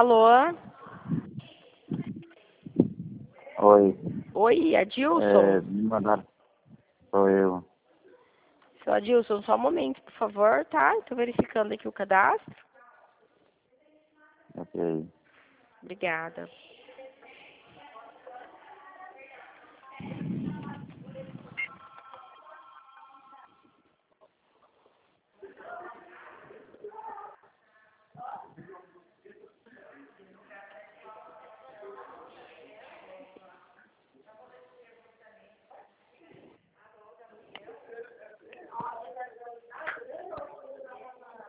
Alô? Oi. Oi, Adilson? Me mandaram. Sou eu. Seu Adilson, só um momento, por favor, tá? Estou verificando aqui o cadastro. Ok. Obrigada.